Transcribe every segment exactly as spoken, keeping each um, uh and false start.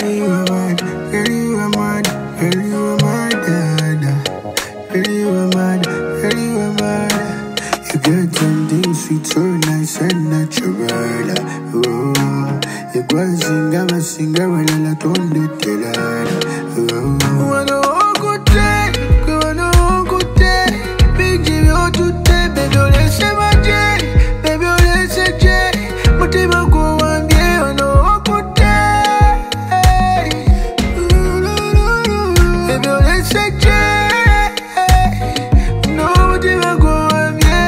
you are mad, girl, you are mad, girl, you are mad, dada. Girl, you are mad, girl, you are mad. You get something sweet, so nice and natural. Oh, you go and sing, I'm a singer, when I told you to that. Oh, wanna walk good day, wanna walk good day. Big Jimmy, oh, today, baby, let's say my day, baby, let's say Jay. But if I go one day, wanna walk good day, baby, let's say Jay. No, but if I go one day,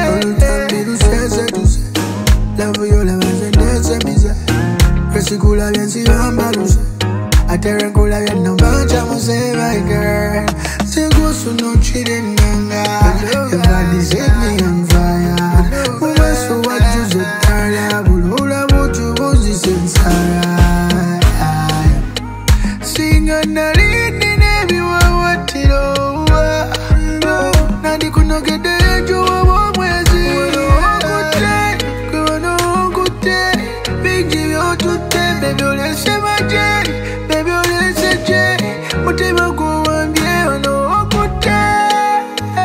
love you, love us, and that's a bizarre. Presikula bien si vambalusa Aterra kula bien no mancha mose my girl. Sego su no chirinanga. Your body set me on fire. Mama so what you so tired. Bulula mutu buzi sensara. Sing on a lead in everyone what it over. Nandi kuno get the edge of a mwezi. Good day, good day. Big Jimmy, oh, today, baby, let's say my day, baby, let's say Jay. But if I go one day, I know good day,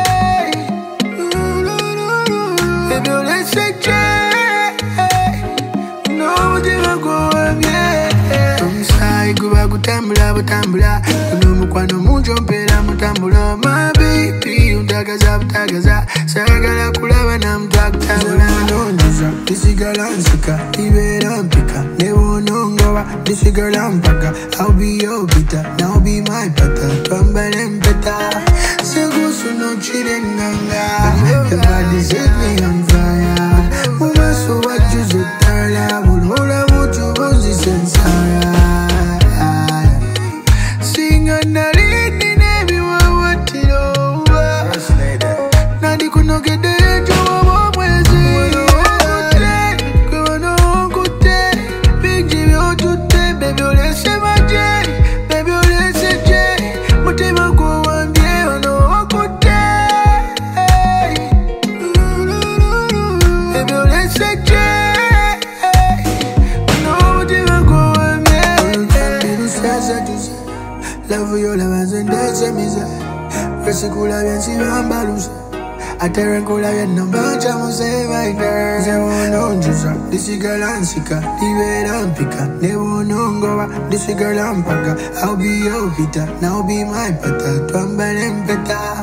baby, let's say Jay. No, but if I go one day, from side, go back to Tambula, Tambula. No, Mukwano, Mujo, Pela, Mutambula, my baby, Utagaza, Utagaza, Sagala, Kulava, Nam, Tambula, no, this is girl and sika, even I'm pika. Never know, this is girl and paka. I'll be your bitter, now be my pata. Tumble and better. Sego so no cheating, ganga. Your body set me on fire. Mama, so what you so tired? Would hold a wood to Rosie Sensara. Sing on the lead in everyone, what it over. Now they could not get the edge of a mwezi. Baby, let's say my day, baby, let's say Jay. But if I go one day, I know good day. Baby, let's say Jay. No, but if I go one day, love for your love and that's a misery. Presikula bien si vambalusa. Aterra kula bien no mancha mose my girl. Never know juice, this is girl and sika. Live and pika. Never know go. This is girl and paka. I'll be your bitter, now be my pata. Tumble and peta.